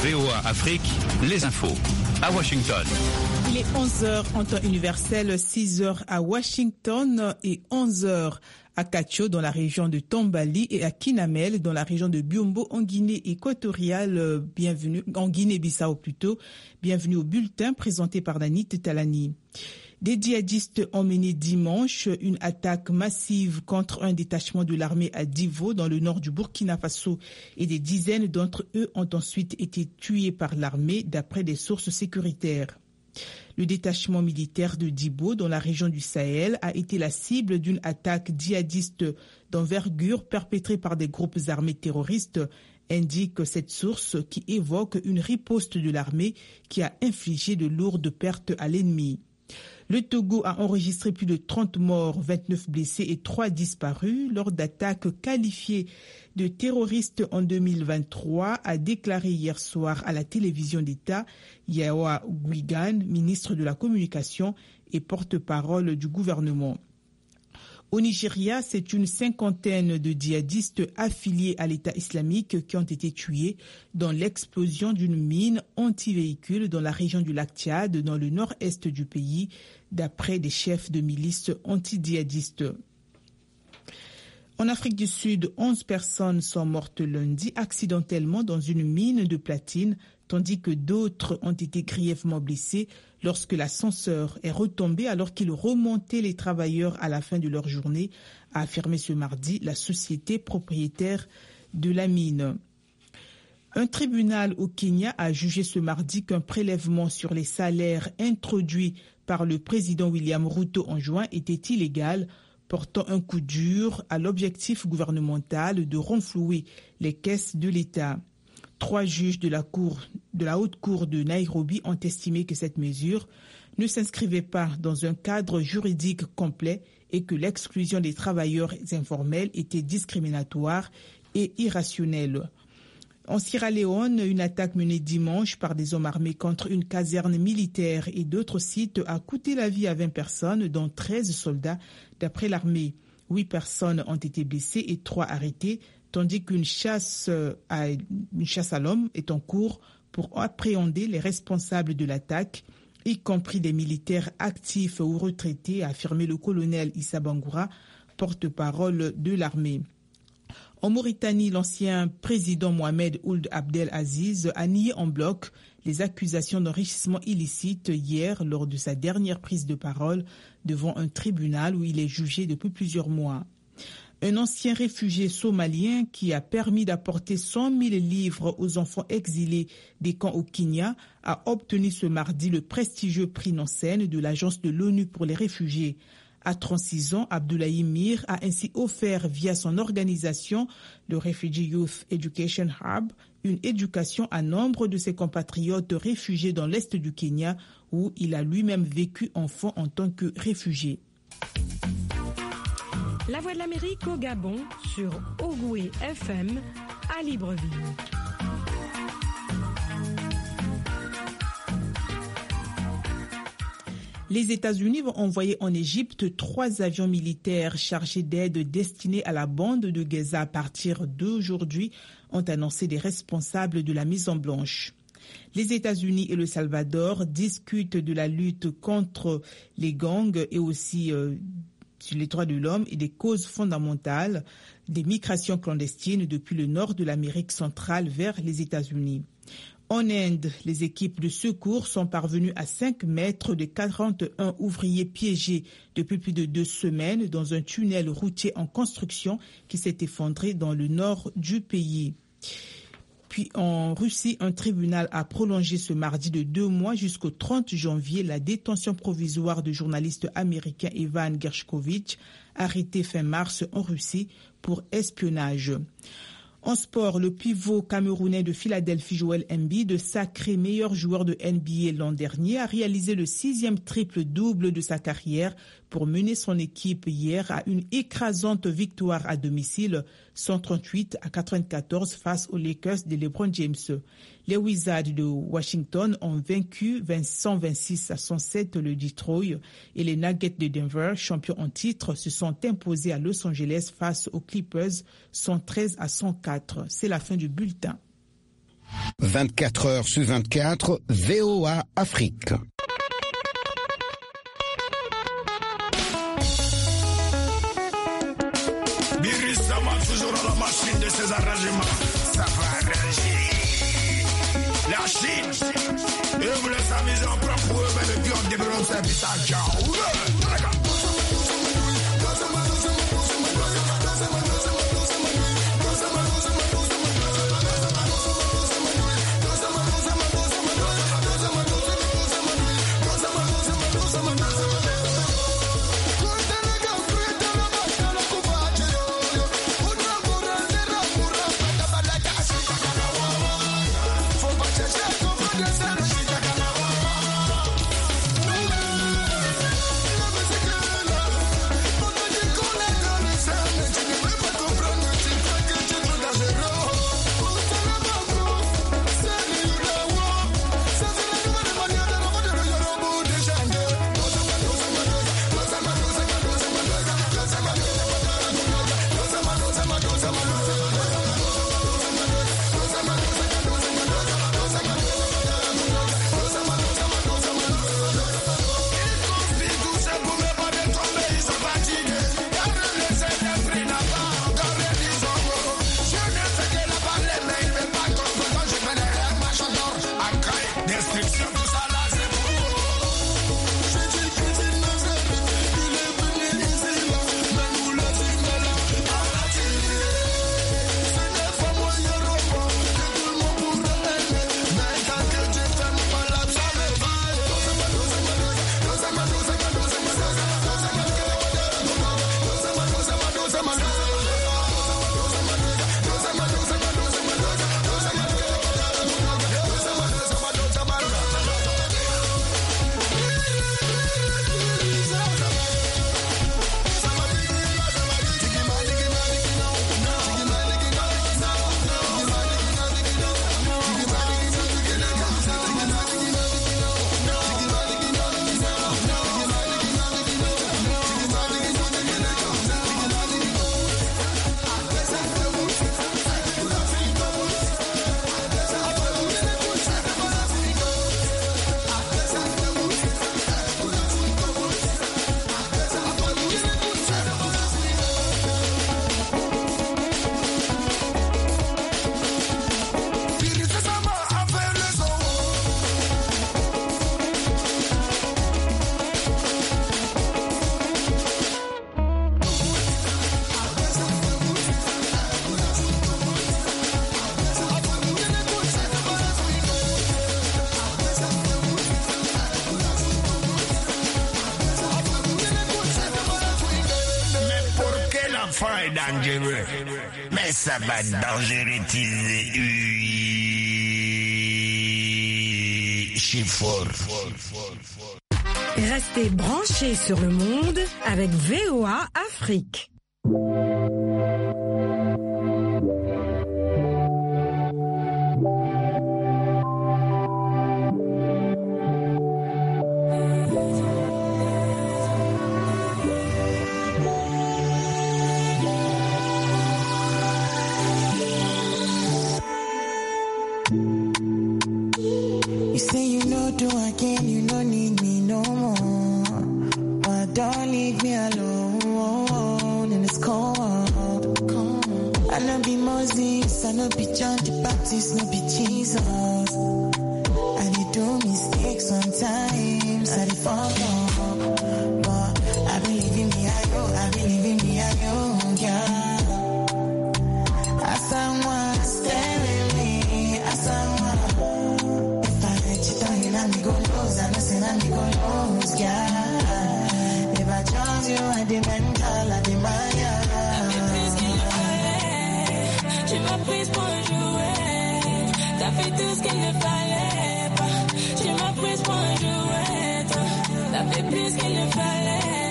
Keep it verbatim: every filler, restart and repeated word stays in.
V O A Afrique, les infos à Washington. Il est onze heures en temps universel, six heures à Washington et onze heures à Cacho dans la région de Tambali et à Kinamel dans la région de Biombo en Guinée équatoriale. Bienvenue, en Guinée-Bissau plutôt. Bienvenue au bulletin présenté par Nanit Talani. Des djihadistes ont mené dimanche une attaque massive contre un détachement de l'armée à Divo dans le nord du Burkina Faso et des dizaines d'entre eux ont ensuite été tués par l'armée d'après des sources sécuritaires. Le détachement militaire de Dibo dans la région du Sahel a été la cible d'une attaque djihadiste d'envergure perpétrée par des groupes armés terroristes, indique cette source qui évoque une riposte de l'armée qui a infligé de lourdes pertes à l'ennemi. Le Togo a enregistré plus de trente morts, vingt-neuf blessés et trois disparus lors d'attaques qualifiées de terroristes en deux mille vingt-trois, a déclaré hier soir à la télévision d'État Yawa Guigan, ministre de la Communication et porte-parole du gouvernement. Au Nigeria, c'est une cinquantaine de djihadistes affiliés à l'État islamique qui ont été tués dans l'explosion d'une mine anti-véhicule dans la région du lac Tchad, dans le nord-est du pays, d'après des chefs de milices anti-djihadistes. En Afrique du Sud, onze personnes sont mortes lundi accidentellement dans une mine de platine, tandis que d'autres ont été grièvement blessés lorsque l'ascenseur est retombé alors qu'il remontait les travailleurs à la fin de leur journée, a affirmé ce mardi la société propriétaire de la mine. Un tribunal au Kenya a jugé ce mardi qu'un prélèvement sur les salaires introduit par le président William Ruto en juin était illégal, portant un coup dur à l'objectif gouvernemental de renflouer les caisses de l'État. Trois juges de la, cour, de la Haute Cour de Nairobi ont estimé que cette mesure ne s'inscrivait pas dans un cadre juridique complet et que l'exclusion des travailleurs informels était discriminatoire et irrationnelle. En Sierra Leone, une attaque menée dimanche par des hommes armés contre une caserne militaire et d'autres sites a coûté la vie à vingt personnes, dont treize soldats, d'après l'armée. Huit personnes ont été blessées et trois arrêtées, tandis qu'une chasse à, une chasse à l'homme est en cours pour appréhender les responsables de l'attaque, y compris des militaires actifs ou retraités, a affirmé le colonel Issa Bangoura, porte-parole de l'armée. En Mauritanie, l'ancien président Mohamed Ould Abdel Aziz a nié en bloc les accusations d'enrichissement illicite hier lors de sa dernière prise de parole devant un tribunal où il est jugé depuis plusieurs mois. Un ancien réfugié somalien qui a permis d'apporter cent mille livres aux enfants exilés des camps au Kenya a obtenu ce mardi le prestigieux prix Nansen de l'Agence de l'ONU pour les réfugiés. À trente-six ans, Abdoulaye Mir a ainsi offert via son organisation, le Refugee Youth Education Hub, une éducation à nombre de ses compatriotes réfugiés dans l'est du Kenya où il a lui-même vécu enfant en tant que réfugié. La Voix de l'Amérique au Gabon sur Ogoué F M à Libreville. Les États-Unis vont envoyer en Égypte trois avions militaires chargés d'aide destinés à la bande de Gaza à partir d'aujourd'hui, ont annoncé des responsables de la Maison-Blanche. Les États-Unis et le Salvador discutent de la lutte contre les gangs et aussi euh, sur les droits de l'homme et des causes fondamentales des migrations clandestines depuis le nord de l'Amérique centrale vers les États-Unis. En Inde, les équipes de secours sont parvenues à cinq mètres de quarante-un ouvriers piégés depuis plus de deux semaines dans un tunnel routier en construction qui s'est effondré dans le nord du pays. Puis en Russie, un tribunal a prolongé ce mardi de deux mois jusqu'au trente janvier la détention provisoire du journaliste américain Evan Gershkovich, arrêté fin mars en Russie pour espionnage. En sport, le pivot camerounais de Philadelphie, Joel Embiid, sacré meilleur joueur de N B A l'an dernier, a réalisé le sixième triple-double de sa carrière pour mener son équipe hier à une écrasante victoire à domicile, cent trente-huit à quatre-vingt-quatorze face aux Lakers de LeBron James. Les Wizards de Washington ont vaincu cent vingt-six à cent sept le Detroit et les Nuggets de Denver, champions en titre, se sont imposés à Los Angeles face aux Clippers cent treize à cent quatre. C'est la fin du bulletin. vingt-quatre heures sur vingt-quatre, V O A Afrique. Birisama toujours à la machine de ses arrangements. Ça va arranger. La Chine. Et vous laissez amuser en propre pour eux, mais le pion développe sa vie à Ciao. Dangereux. Mais ça va dangeretiser. Je suis fort. Restez branchés sur le monde avec V O A Afrique. You say you know do again, you don't need me no more. But don't leave me alone in this cold. I know be Moses, I know be John the Baptist, no be Jesus. I did do mistakes sometimes, I did fall off. But I believe in me, I go, I believe in me, I go, yeah. As I want, stay with me, as I want. I go lose, I know say I go lose, yeah. If I chose you, I demand all I demand, yeah. Tu m'as prise pour jouer, t'as fait tout ce qu'il ne fallait pas. Tu m'as prise pour jouer, t'as fait plus qu'il ne fallait.